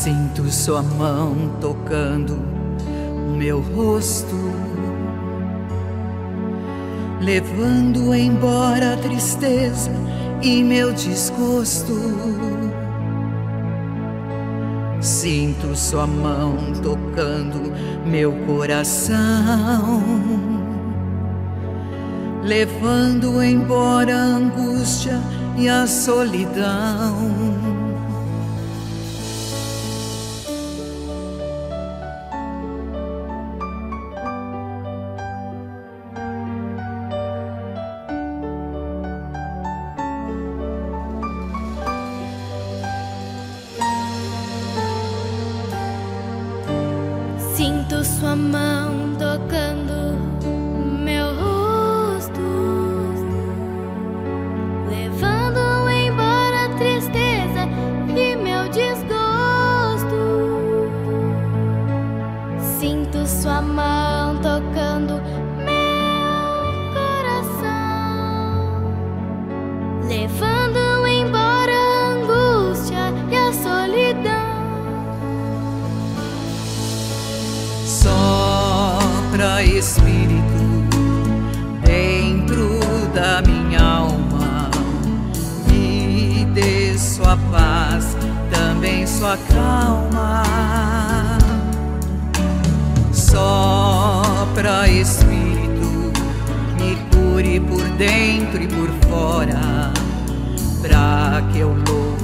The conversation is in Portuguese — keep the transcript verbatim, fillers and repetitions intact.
Sinto sua mão tocando o meu rosto, levando embora a tristeza e meu desgosto. Sinto sua mão tocando meu coração, levando embora a angústia e a solidão. Sinto sua mão tocando meu rosto, levando embora a tristeza e meu desgosto. Sinto sua mão tocando meu coração, levando embora a angústia e a solidão. Sopra, Espírito, dentro da minha alma, me dê sua paz, também sua calma. Sopra, Espírito, me cure por dentro e por fora, pra que eu louve